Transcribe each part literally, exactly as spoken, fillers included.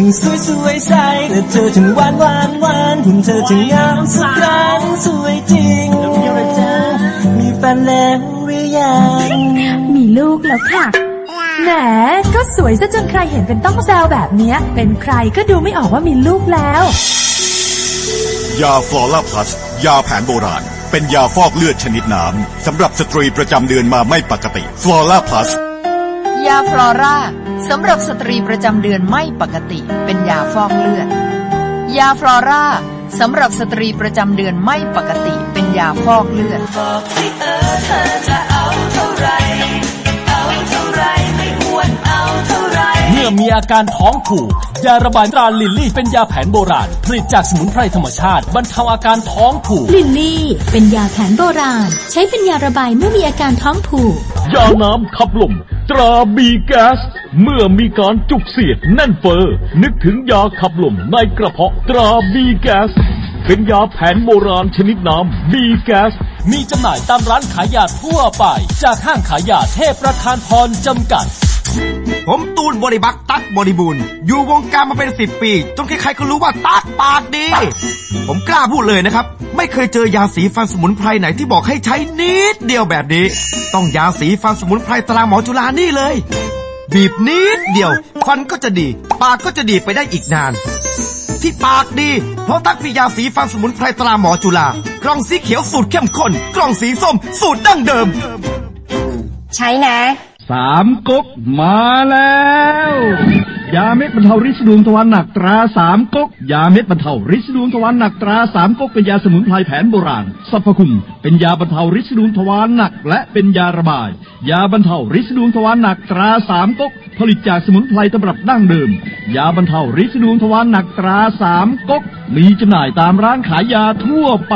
สวยสวยใสและเธอจึงหวานหวานหวานถึงเธอจึงงามสักครั้งสวยจริงมีแฟนแล้วหรือยังมีลูกแล้วค่ะแหมก็สวยซะจนใครเห็นเป็นต้องแซวแบบนี้เป็นใครก็ดูไม่ออกว่ามีลูกแล้วยาฟลอร่าพลัสยาแผนโบราณเป็นยาฟอกเลือดชนิดน้ำสำหรับสตรีประจำเดือนมาไม่ปกติฟลอร่าพลัสยาฟลอร่าสำหรับสตรีประจำเดือนไม่ปกติเป็นยาฟอกเลือดยาฟลอร่าสำหรับสตรีประจำเดือนไม่ปกติเป็นยาฟอกเลือดบอกสิเออเธอจะเอาเท่าไรเอาเท่าไรไม่อ้วนเอาเท่าไรเมื่อมีอาการท้องผูกยาระบายตราลิลลี่เป็นยาแผนโบราณผลิตจากสมุนไพรธรรมชาติบรรเทาอาการท้องผูกลิลลี่เป็นยาแผนโบราณใช้เป็นยาระบายเมื่อมีอาการท้องผูกยาน้ำขับลมตราบีแก๊สเมื่อมีการจุกเสียดแน่นเฟ้อนึกถึงยาขับลมในกระเพาะตราบีแก๊สเป็นยาแผนโบราณชนิดน้ำบีแก๊สมีจำหน่ายตามร้านขายยาทั่วไปจากห้างขายยาเทพประธานพรจำกัดผมตูนบริบักตั๊กบริบูรณ์อยู่วงการมาเป็นสิบปีจนใครๆก็รู้ว่าตั๊กปากดีผมกล้าพูดเลยนะครับไม่เคยเจอยาสีฟันสมุนไพรไหนที่บอกให้ใช้นิดเดียวแบบนี้ต้องยาสีฟันสมุนไพรตราหมอจุฬานี่เลยบีบนิดเดียวฟันก็จะดีปากก็จะดีไปได้อีกนานที่ปากดีเพราะตั๊กมียาสีฟันสมุนไพรตราหมอจุฬากล่องสีเขียวสูตรเข้มข้นกล่องสีส้มสูตรดั้งเดิมใช้นะสามก๊กมาแล้วยาเม็ดบรรเทาฤทธิ์ดวงทวารหนักตราสามก๊กยาเม็ดบรรเทาฤทธิ์ดวงทวารหนักตราสามก๊กเป็นยาสมุนไพรแผนโบราณสรรพคุณเป็นยาบรรเทาฤทธิ์ดวงทวารหนักและเป็นยาระบายยาบรรเทาฤทธิ์ดวงทวารหนักตราสามก๊กผลิตจากสมุนไพรตำรับดั้งเดิมยาบรรเทาฤทธิ์ดวงทวารหนักตราสามก๊กมีจำหน่ายตามร้านขายยาทั่วไป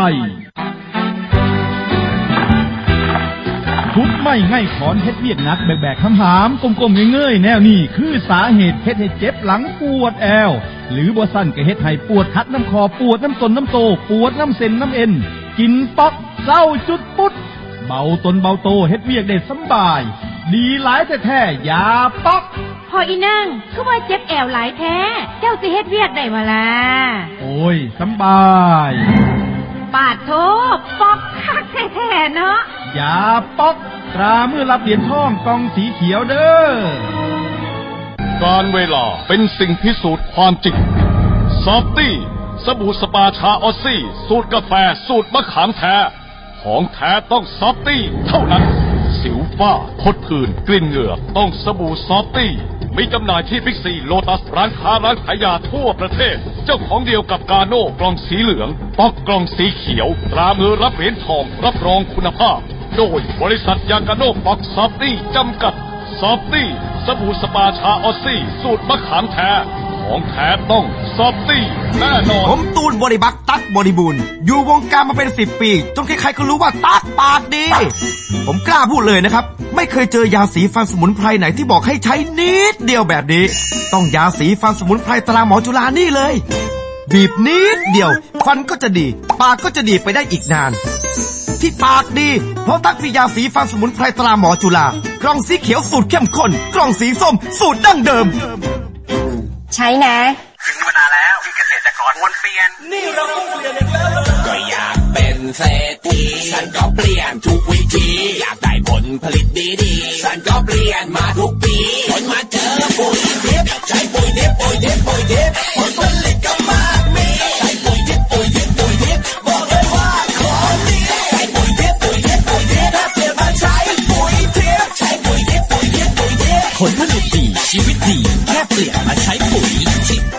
ทุกไม่ให้ถอนเฮ็ดเวียกนักแบกๆคำหามกลมๆเงยๆแนวนี้คือสาเหตุเฮ็ดให้เจ็บหลังปวดแอวหรือบ่สั่นก็เฮ็ดให้ปวดคัดน้ำคอปวดน้ำตนน้ำโตปวดน้ำเส้นน้ำเอ็นกินป๊อกเศร้าจุดปุ๊ดเบาตนเบาโตเฮ็ดเวียกได้สบายดีหลายแท้ๆยาป๊อกพออีนั่งคือว่าเจ็บแอวหลายแท้เจ้าสิเฮ็ดเวียกได้บ่ล่ะโอ้ยสบายปาดโถป๊อกคักแท้ๆเนาะยาป๊อกตราเมื่อรับเหรียญทองกองสีเขียวเด้อการเวลาเป็นสิ่งพิสูจน์ความจริงซอฟตี้สบู่สปาชาออสซี่สูตรกาแฟสูตรมะขามแท้ของแท้ต้องซอฟตี้เท่านั้นสิวฝ้าพดผื่นกลิ่นเหงื่อต้องสบู่ซอฟตี้มีจำหน่ายที่บิ๊กซีโลตัสร้านค้าร้านขายยาทั่วประเทศเจ้าของเดียวกับกาโน่กล่องสีเหลืองป๊อกกล่องสีเขียวตรามือรับเหรียญทองรับรองคุณภาพโดยบริษัทยากาโน่ป๊อกซอฟตี้จำกัดซอฟตี้สบู่สปาชาออสซี่สูตรมะขามแท้ของแท้ต้องซอฟตี้แน่นอนผมตูนบริบักตั๊กบริบูรณ์อยู่วงการมาเป็นสิบปีจนใครๆก็รู้ว่าตั๊กปากดีผมกล้าพูดเลยนะครับไม่เคยเจอยาสีฟันสมุนไพรไหนที่บอกให้ใช้นิดเดียวแบบนี้ต้องยาสีฟันสมุนไพรตราหมอจุฬานี่เลยบีบนิดเดียวฟันก็จะดีปากก็จะดีไปได้อีกนานที่ปากดีเพราะตั๊กมียาสีฟันสมุนไพรตราหมอจุฬากล่องสีเขียวสูตรเข้มข้นกล่องสีส้มสูตรดั้งเดิมใช้นะถึงเวลาแล้วที่เกษตรกรควรเปลี่ยนนี่เราต้องเปลี่ยนอีกแล้วก็อยากเป็นเศรษฐีฉันก็เปลี่ยนทุกวิธีอยากได้ผลผลิตดีๆฉันก็เปลี่ยนมาทุกปีจนมาเจอปุ๋ยดิบใช้ปุ๋ยดิบปุ๋ยดิบปุ๋ยดิบผลผลิตก็มากมีใช้ปุ๋ยดิบปุ๋ยดิบปุ๋ยดิบบอกเลยว่าของดีใช้ปุ๋ยดิบปุ๋ยดิบปุ๋ยดิบถ้าเปลี่ยนมาใช้ปุ๋ยดิบใช้ปุ๋ยดิบปุ๋ยดิบปุ๋ยดิบผลผลิตดีชีวิตดีแค่เปลี่ยนมาใช้ปุ๋ยดิบ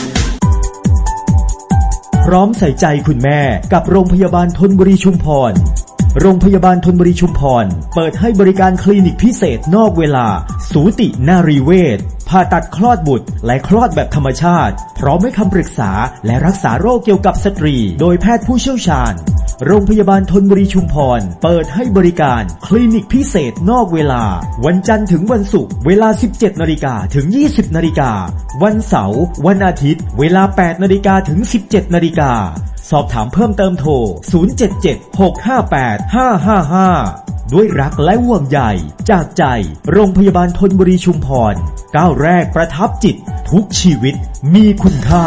พร้อมใส่ใจคุณแม่กับโรงพยาบาลธนบุรีชุมพรโรงพยาบาลธนบุรีชุมพรเปิดให้บริการคลินิกพิเศษนอกเวลาสูตินารีเวชผ่าตัดคลอดบุตรและคลอดแบบธรรมชาติพร้อมให้คำปรึกษาและรักษาโรคเกี่ยวกับสตรีโดยแพทย์ผู้เชี่ยวชาญโรงพยาบาลธนบุรีชุมพรเปิดให้บริการคลินิกพิเศษนอกเวลาวันจันทร์ถึงวันศุกร์เวลา สิบเจ็ดนาฬิกา ถึง ยี่สิบนาฬิกาวันเสาร์วันอาทิตย์เวลา แปดนาฬิกา ถึง สิบเจ็ดนาฬิกาสอบถามเพิ่มเติมโทรศูนย์ เจ็ด เจ็ด หก ห้า แปด ห้า ห้า ห้าด้วยรักและห่วงใยจากใจโรงพยาบาลธนบุรีชุมพรก้าวแรกประทับจิตทุกชีวิตมีคุณค่า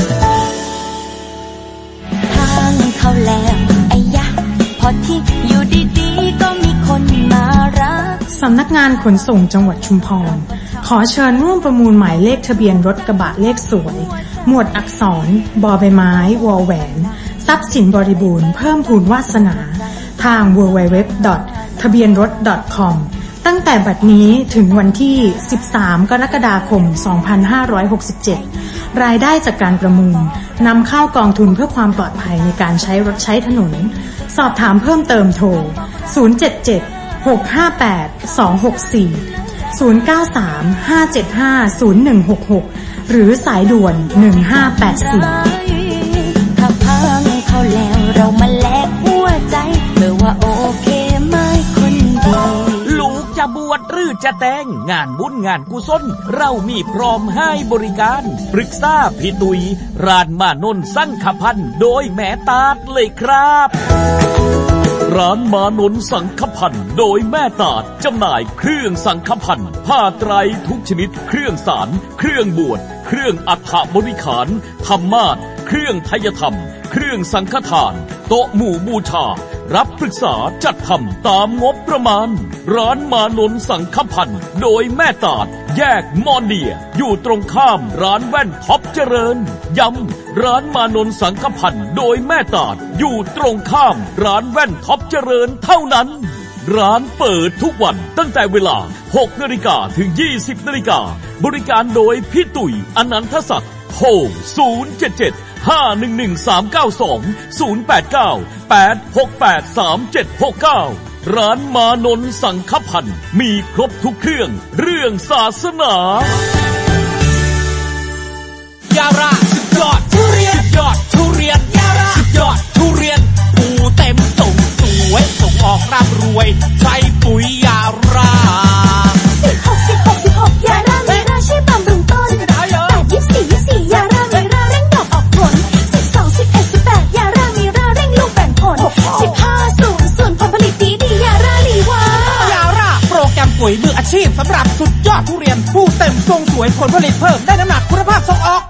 ทางเข้าแล้วไอ้ยะพอที่อยู่ดีๆก็มีคนมารักสำนักงานขนส่งจังหวัดชุมพรขอเชิญร่วมประมูลหมายเลขทะเบียนรถกระบะเลขสวยหมวดอักษรบอใบไม้วอแหวนทรัพย์สินบริบูรณ์เพิ่มพูนวาสนาทาง ดับเบิลยู ดับเบิลยู ดับเบิลยู ดอท ทะเบียนรถ ดอท คอม ตั้งแต่บัดนี้ถึงวันที่สิบสามกรกฎาคมสองพันห้าร้อยหกสิบเจ็ดรายได้จากการประมูลนำเข้ากองทุนเพื่อความปลอดภัยในการใช้รถใช้ถนนสอบถามเพิ่มเติมโทรศูนย์ เจ็ด เจ็ด หก ห้า แปด สอง หก สี่ ศูนย์ เก้า สาม ห้า เจ็ด ห้า ศูนย์ หนึ่ง หก หกหรือสายด่วนหนึ่งห้าแปดสี่ถ้าพังเขาแล้วเรามาแลกหัวใจเมื่อว่าโอเคไหมคนดีลูกจะบวชหรือจะแต่งงานบุญงานกุศลเรามีพร้อมให้บริการปรึกษาพี่ตุยร้านมานนสังขพันธ์โดยแม่ตาดเลยครับร้านมานนสังขพันธ์โดยแม่ตาดจำหน่ายเครื่องสังขพันธ์ผ้าไตรทุกชนิดเครื่องสารเครื่องบวชเครื่องอัฐบริขารธรรมาสเครื่องไทยธรรมเครื่องสังฆทานโต๊ะหมู่บูชารับปรึกษาจัดทำตามงบประมาณร้านมานนสังขพันธ์โดยแม่ตาดแยกมอนเดียอยู่ตรงข้ามร้านแว่นท็อปเจริญย้ำร้านมานนสังขพันธ์โดยแม่ตาดอยู่ตรงข้ามร้านแว่นท็อปเจริญเท่านั้นร้านเปิดทุกวันตั้งแต่เวลา หกนาฬิกา ถึง ยี่สิบนาฬิกาบริการโดยพี่ตุ๋ยอนันทศักดิ์โทรศูนย์ เจ็ด เจ็ด ห้า หนึ่ง หนึ่ง สาม เก้า สอง ศูนย์ แปด เก้า แปด หก แปด สาม เจ็ด หก เก้าร้านมานนสังขพันธ์มีครบทุกเครื่องเรื่องศาสนายาราสุดยอดทุเรียนสุดยอดทุเรียนยาราสุดยอดทุเรียนปูเต็มส่งสวยส่งออกร่ำรวยใช้ปุ๋ยยาราสิบหก สิบหก สิบหกยารามีราช่วยบำรุงต้นแปด ยี่สิบสี่ ยี่สิบสี่ยารามีราเร่งดอกออกผลสิบสอง สิบเอ็ด สิบแปดยารามีราเร่งลูกแบ่งผลสิบห้า ศูนย์ ศูนย์ผลผลิตดีดียาราลีวายาราโปรแกรมปุ๋ยมืออาชีพสำหรับสุดยอดทุเรียนผู้เต็มทรงสวยผลผลิตเพิ่มได้น้ำหนักคุณภาพส่งออก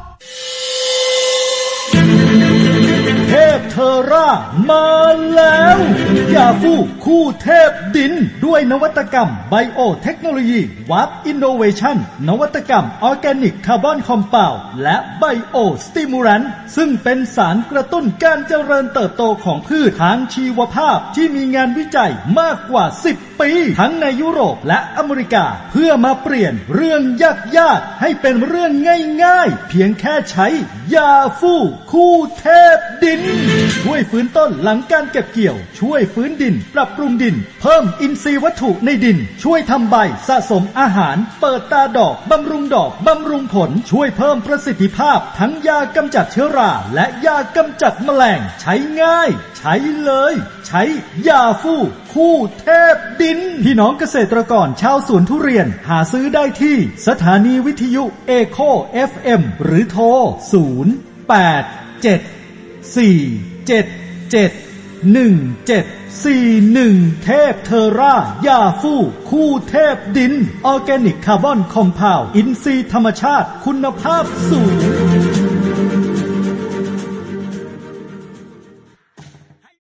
เทพเทอร่ามาแล้วยาฟูคู่เทพดินด้วยนวัตกรรมไบโอเทคโนโลยีวับอินโนเวชั่นนวัตกรรมออร์แกนิกคาร์บอนคอมเพลว์และไบโอสติมูรันซึ่งเป็นสารกระตุ้นการเจริญเติบโตของพืชทางชีวภาพที่มีงานวิจัยมากกว่าสิบปีทั้งในยุโรปและอเมริกาเพื่อมาเปลี่ยนเรื่องยากๆให้เป็นเรื่องง่ายๆเพียงแค่ใช้ยาฟูคู่เทพดินช่วยฟื้นต้นหลังการเก็บเกี่ยวช่วยฟื้นดินปรับปรุงดินเพิ่มอินทรีย์วัตถุในดินช่วยทำใบสะสมอาหารเปิดตาดอกบำรุงดอกบำรุงผลช่วยเพิ่มประสิทธิภาพทั้งยากำจัดเชื้อราและยากำจัดแมลงใช้ง่ายใช้เลยใช้ยาฟูคู่เทพดินพี่น้องเกษตรกรชาวสวนทุเรียนหาซื้อได้ที่สถานีวิทยุเอโค เอฟ เอ็ม หรือโทรศูนย์ แปด เจ็ด สี่ เจ็ด เจ็ด หนึ่ง เจ็ด สี่ หนึ่งเทพเทอร่ายาฟูคู่เทพดินออร์แกนิกคาร์บอนคอมเพลว์อินทรีย์ธรรมชาติคุณภาพสูง